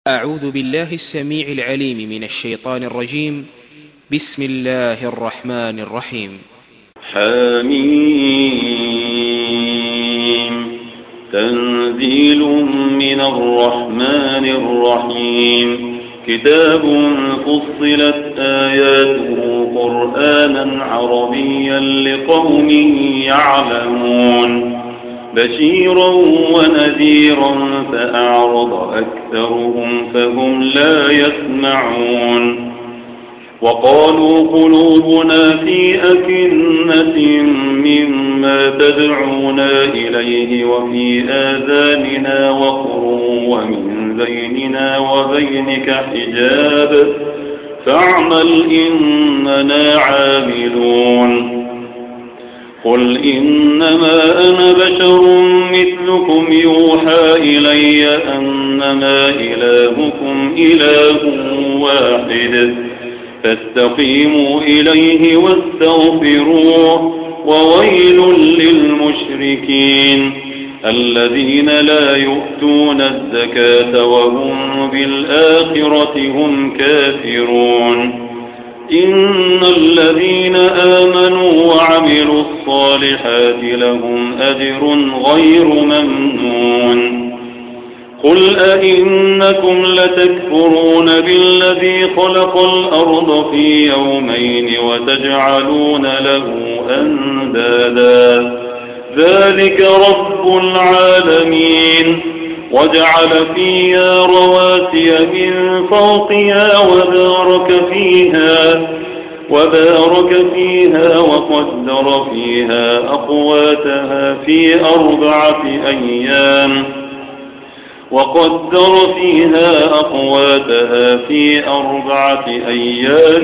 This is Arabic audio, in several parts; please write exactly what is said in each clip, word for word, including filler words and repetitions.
أعوذ بالله السميع العليم من الشيطان الرجيم. بسم الله الرحمن الرحيم. حميم تنزيل من الرحمن الرحيم. كتاب فصلت آياته قرآنا عربيا لقوم يعلمون بشيرا ونذيرا فأعرض أكثرهم فهم لا يسمعون. وقالوا قلوبنا في أكنة مما تدعونا إليه وفي آذاننا وقر ومن بيننا وبينك حجاب فاعمل إننا عاملون. قل إنما أنا بشر مثلكم يوحى إلي أنما إلهكم إله واحد فاستقيموا إليه واستغفروه وويل للمشركين الذين لا يؤتون الزكاة وهم بالآخرة هم كافرون. إن الذين آمنوا وعملوا الصالحات لهم أجر غير ممنون. قل أئنكم لتكفرون بالذي خلق الأرض في يومين وتجعلون له أندادا ذلك رب العالمين وجعل فيها رواسي من فوقها وبارك فيها وبارك فيها وقدر فيها أقواتها في أربعة أيام وقدر فيها أقواتها في أربعة أيام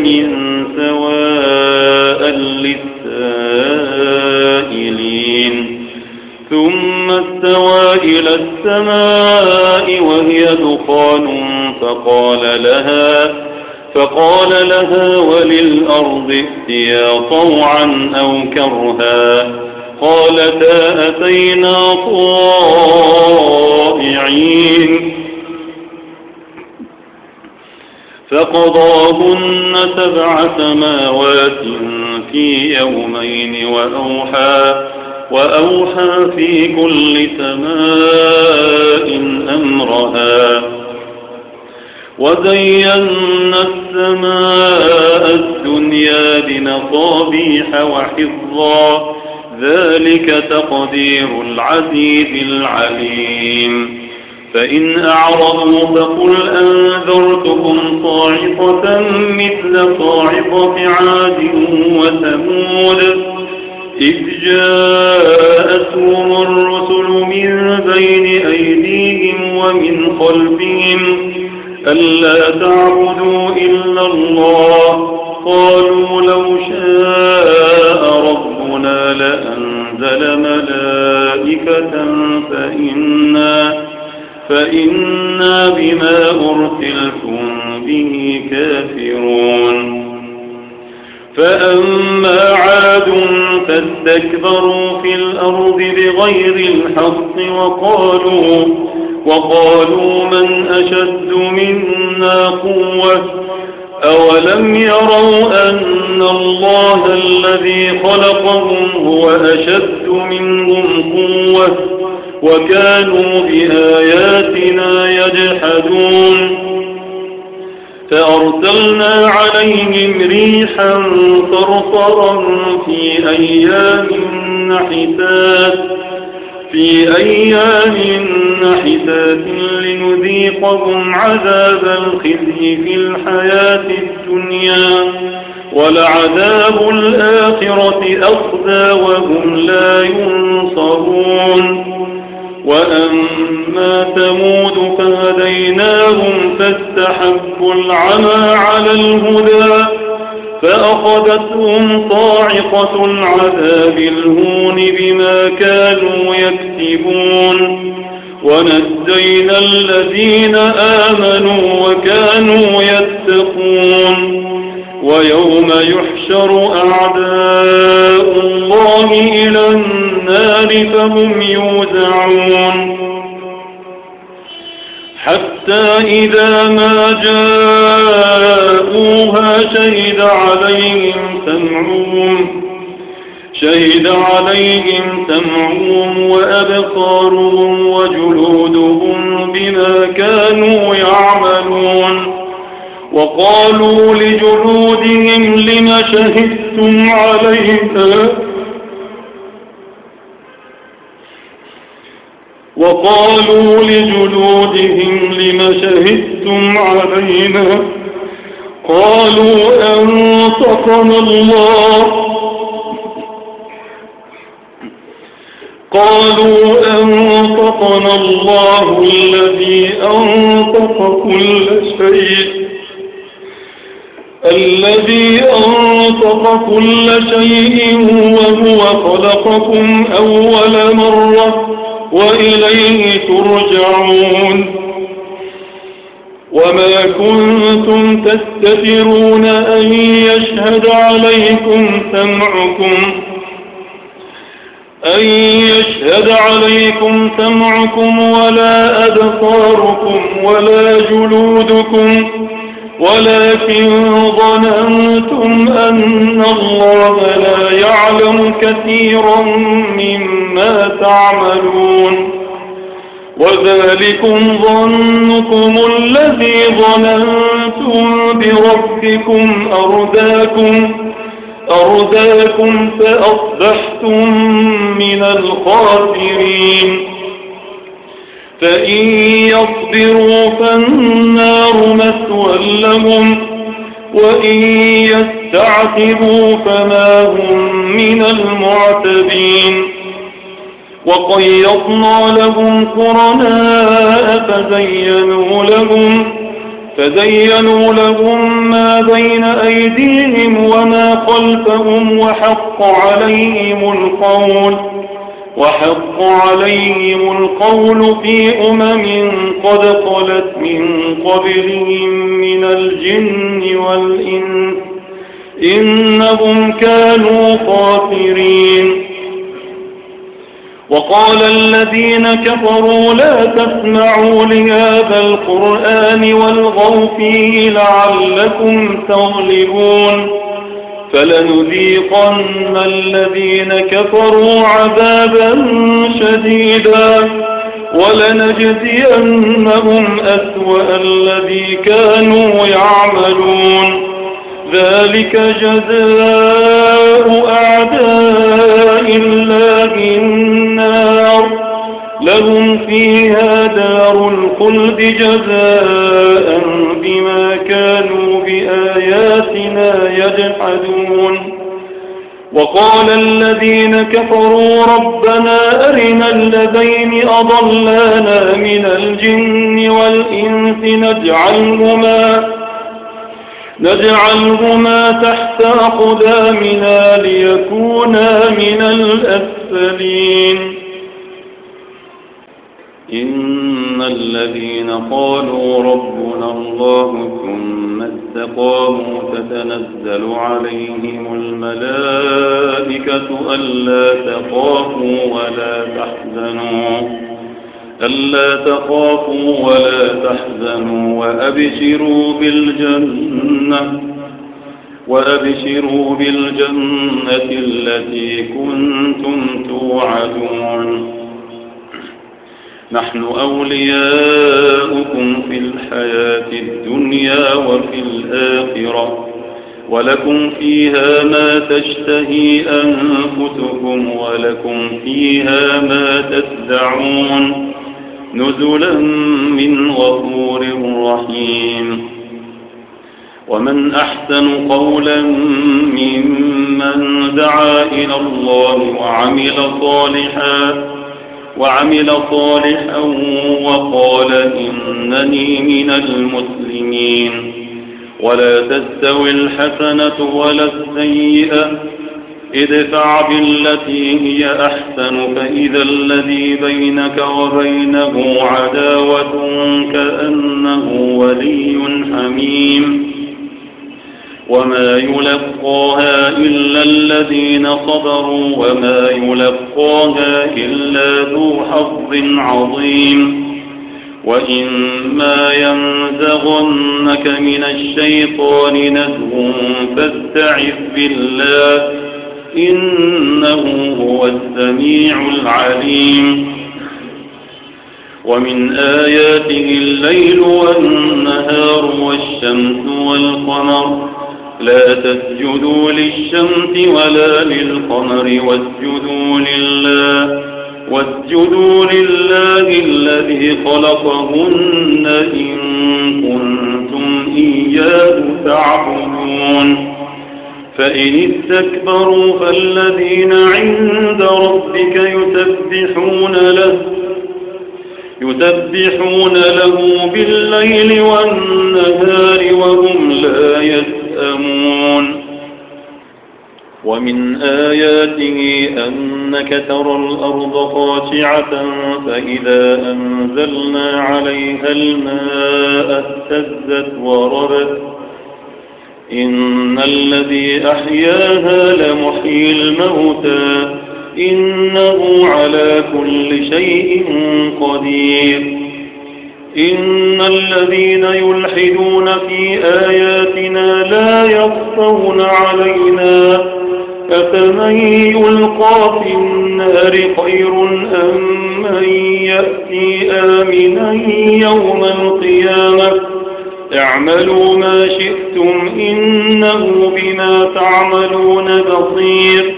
سواء للسائلين. ثم استوى إلى السماء وهي دخان فقال لها فقال لها وللأرض ائتيا طوعا أو كرها قالتا أتينا طائعين. فقضاهن سبع سماوات في يومين وأوحى وأوحى في كل سماء أمرها وزينا السماء الدنيا بمصابيح وحفظا ذلك تقدير العزيز العليم. فإن أعرضوا فقل أنذرتكم صاعقة مثل صاعقة عاد وثمود إذ جاءتهم الرسل من بين أيديهم ومن خلفهم ألا تعبدوا إلا الله قالوا لو شاء ربنا لأنزل ملائكة فإنا, فإنا بما أرسلتم به كافرون. فأما عاد فاستكبروا في الأرض بغير الحق وقالوا, وقالوا من أشد منا قوة أولم يروا أن الله الذي خلقهم هو أشد منهم قوة وكانوا بآياتنا يجحدون. فأرسلنا عليهم ريحا صرصرا في أيام نحسات في أيام نحسات لنذيقهم عذاب الخزي في الحياة الدنيا ولعذاب الآخرة أخزى وهم لا ينصرون. وأما ثمود فهديناهم فاستحبوا العمى على الهدى فأخذتهم صاعقة العذاب الهون بما كانوا يكسبون. ونجينا الذين آمنوا وكانوا يتقون. ويوم يحشر أعداء الله إلى النار فهم يوزعون حتى إذا ما جاءوها شهد عليهم سمعهم شهد عليهم سمعهم وأبصارهم وجلودهم بما كانوا يعملون وقالوا لجلودهم لم شهدتم علينا وقالوا لجلودهم لم شهدتم علينا قالوا أنطقنا الله قالوا أنطقنا الله الذي أنطق كل شيء الذي أنطق كل شيء وهو خلقكم أول مرة وإليه ترجعون وما كنتم تستترون أن يشهد عليكم سمعكم أن يشهد عليكم سمعكم ولا أبصاركم ولا جلودكم ولكن ظننتم أن الله لا يعلم كثيرا مما تعملون وذلكم ظنكم الذي ظننتم بربكم أرداكم أرداكم فأصبحتم من الخاسرين فإن يصبروا فالنار مثوى لهم وإن يستعتبوا فما هم من المعتبين وقيضنا لهم قرناء فزينوا لهم فزينوا لهم ما بين أيديهم وما خلفهم وحق عليهم القول وحق عليهم القول في أمم قد خلت من قبلهم من الجن والإنس إنهم كانوا خاسرين وقال الذين كفروا لا تسمعوا لهذا القرآن والغوا فيه لعلكم تغلبون فلنذيقن الذين كفروا عذابا شديدا ولنجزينهم أسوأ الذي كانوا يعملون ذلك جزاء أعداء الله النار لهم فيها دار الخلد جزاء بما كانوا بآياتنا يجحدون وقال الذين كفروا ربنا أرنا الذين أضلانا من الجن والإنس نجعلهما نجعلهما تحت أقدامنا ليكونا من الأسفلين إن الذين قالوا ربنا الله ثم استقاموا تتنزل عليهم الملائكة ألا تخافوا ولا تحزنوا ألا تخافوا ولا تحزنوا وأبشروا بالجنة وأبشروا بالجنة التي كنتم توعدون نحن أولياؤكم في الحياة الدنيا وفي الآخرة ولكم فيها ما تشتهي أنفسكم ولكم فيها ما تدعون نزلا من غفور رحيم ومن أحسن قولا ممن دعا إلى الله وعمل صالحا وعمل صالحا وقال إنني من المسلمين ولا تستوي الحسنة ولا السيئة ادفع بالتي هي أحسن فإذا الذي بينك وبينه عداوة كأنه ولي حميم وما يلقاها إلا الذين صبروا وما يلقاها إلا ذو حظ عظيم وإما ينزغنك من الشيطان نزغ فاستعذ بالله إنه هو السميع العليم. ومن آياته الليل والنهار والشمس والقمر لا تسجدوا للشمس ولا للقمر واسجدوا لله واسجدوا لله الذي خلقهن إن كنتم إياه تعبدون. فإن استكبروا فالذين عند ربك يسبحون له يسبحون له بالليل والنهار وهم لا يسأمون. ومن آياته أنك ترى الأرض خاشعة فإذا أنزلنا عليها الماء اهتزت وربت إن الذي أحياها لمحيي الموتى إنه على كل شيء قدير. إن الذين يلحدون في آياتنا لا يخفون علينا أفمن يلقى في النار خير أم من يأتي آمنا يوم القيامة اعملوا ما شئتم إنه بما تعملون بصير.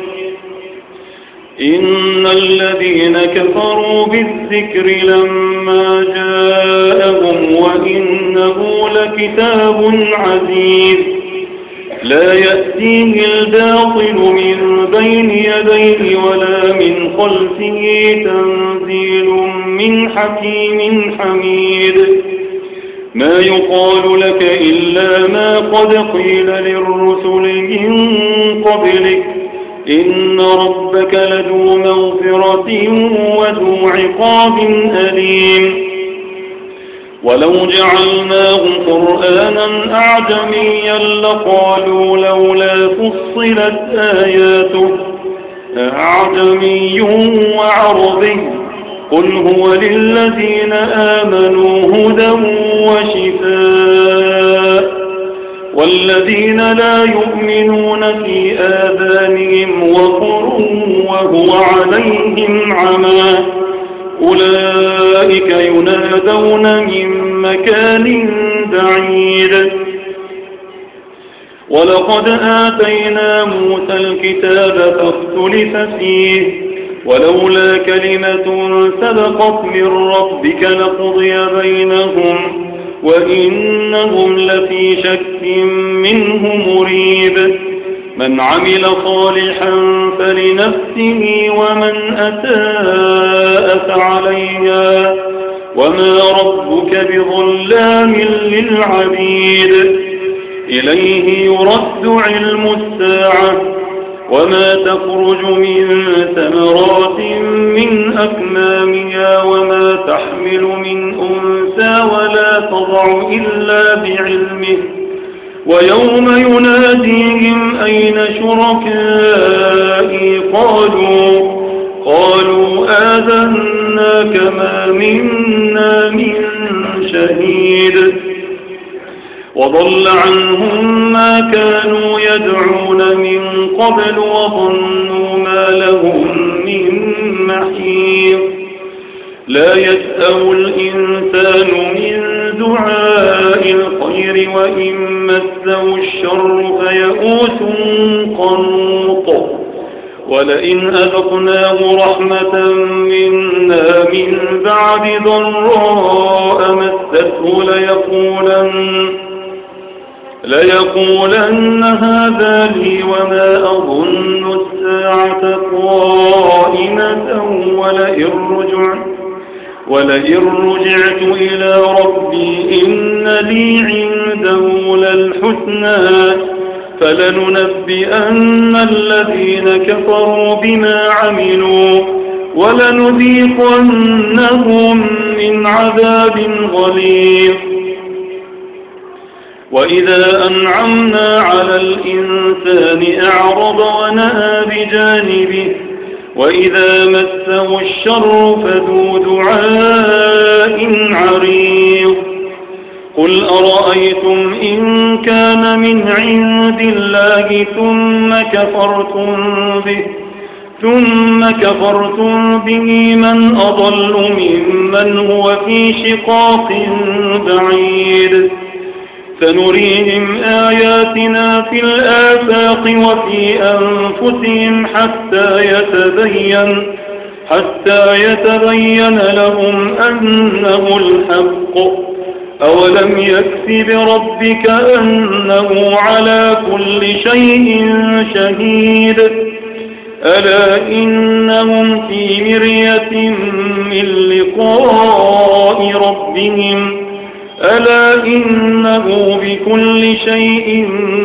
إن الذين كفروا بالذكر لما جاءهم وإنه لكتاب عزيز لا يأتيه الباطل من بين يديه ولا من خلفه تنزيل من حكيم حميد. ما يقال لك إلا ما قد قيل للرسل من قبلك إن ربك لذو مغفرة وذو عقاب أليم. ولو جعلناه قرآنا أعجميا لقالوا لولا فصلت آياته أعجمي وعربي قل هو للذين آمنوا هدى وشفاء والذين لا يؤمنون في آذانهم وقر وهو عليهم عمى أولئك ينادون من مكان بعيد. ولقد آتينا موسى الكتاب فاختلف فيه ولولا كلمة سبقت من ربك لقضي بينهم وإنهم لفي شك منه مريب. من عمل صالحا فلنفسه ومن أساء فعليها وما ربك بظلام للعبيد. إليه يرد علم الساعة وما تخرج من ثمرات من أكمامها وما تحمل من أنثى ولا تضع إلا بعلمه ويوم يناديهم أين شركائي قالوا قالوا آذناك ما منا من شهيد. وضل عنهم ما كانوا يدعون من قبل وظنوا ما لهم من محيص. لا يسأم الإنسان من دعاء الخير وإن مسه الشر فيئوس قنوط. ولئن أذقناه رحمة منا من بعد ضراء مسته ليقولن ليقولن هذا لي وما أظن الساعة قائمة ولئن رجعت ولئن رجعت إلى ربي إن لي عنده للحسنى فلننبئن الذين كفروا بما عملوا ولنذيقنهم من عذاب غليظ. وإذا أنعمنا على الإنسان أعرض ونأى بجانبه وإذا مسه الشر فذو دعاء عريض قل أرأيتم إن كان من عند الله ثم كفرتم به ثم كفرتم به من أضل ممن هو في شقاق بعيد سنريهم آياتنا في الآفاق وفي أنفسهم حتى يتبين حتى يتبين لهم أنه الحق أولم يكف بربك أنه على كل شيء شهيد ألا إنهم في مرية من لقاء ربهم ألا إنه بكل شيء